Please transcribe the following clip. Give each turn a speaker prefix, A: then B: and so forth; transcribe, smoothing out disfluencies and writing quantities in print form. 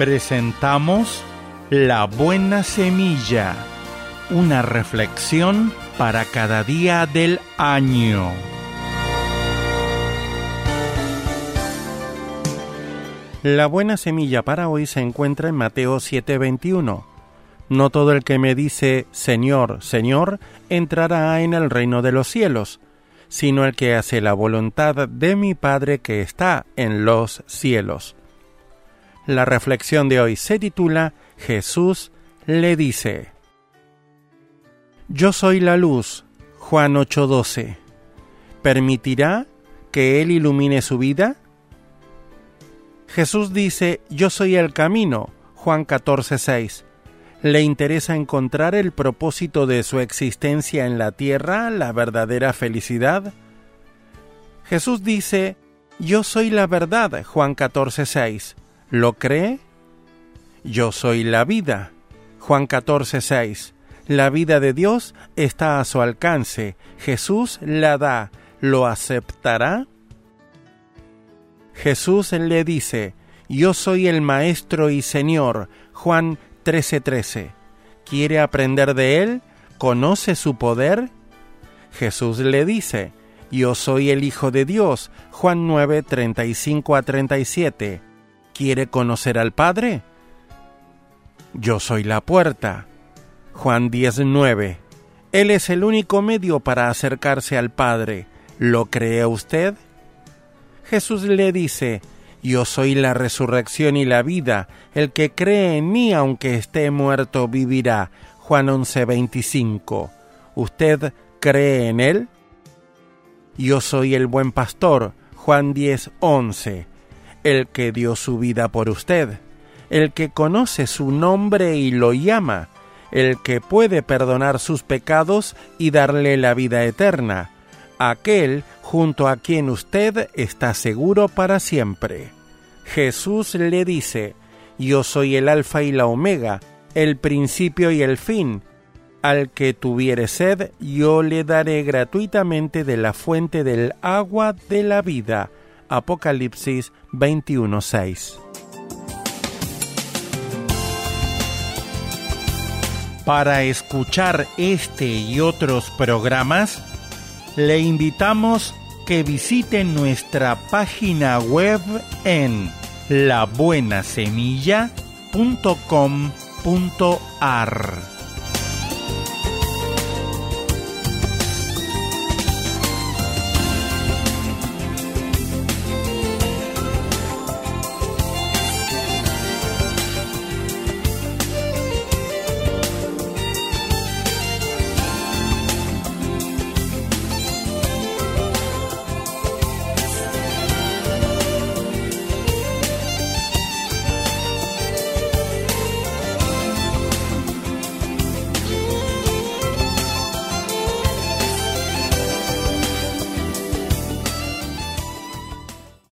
A: Presentamos La Buena Semilla, una reflexión para cada día del año. La buena semilla para hoy se encuentra en Mateo 7:21. No todo el que me dice Señor, Señor, entrará en el reino de los cielos, sino el que hace la voluntad de mi Padre que está en los cielos. La reflexión de hoy se titula Jesús le dice. Yo soy la luz, Juan 8:12. ¿Permitirá que Él ilumine su vida? Jesús dice, yo soy el camino, Juan 14:6. ¿Le interesa encontrar el propósito de su existencia en la tierra, la verdadera felicidad? Jesús dice, yo soy la verdad, Juan 14:6. ¿Lo cree? Yo soy la vida, Juan 14:6. La vida de Dios está a su alcance. Jesús la da. ¿Lo aceptará? Jesús le dice, yo soy el Maestro y Señor, Juan 13:13. ¿Quiere aprender de Él? ¿Conoce su poder? Jesús le dice, yo soy el Hijo de Dios, Juan 9:35-37. ¿Quiere conocer al Padre? Yo soy la puerta, Juan 10:9. Él es el único medio para acercarse al Padre. ¿Lo cree usted? Jesús le dice, yo soy la resurrección y la vida. El que cree en mí, aunque esté muerto, vivirá. Juan 11:25. ¿Usted cree en Él? Yo soy el buen pastor. Juan 10:11. El que dio su vida por usted. El que conoce su nombre y lo llama. El que puede perdonar sus pecados y darle la vida eterna. Aquel junto a quien usted está seguro para siempre. Jesús le dice, yo soy el Alfa y la Omega, el principio y el fin. Al que tuviere sed, yo le daré gratuitamente de la fuente del agua de la vida. Apocalipsis 21:6. Para escuchar este y otros programas, le invitamos que visite nuestra página web en labuenasemilla.com.ar.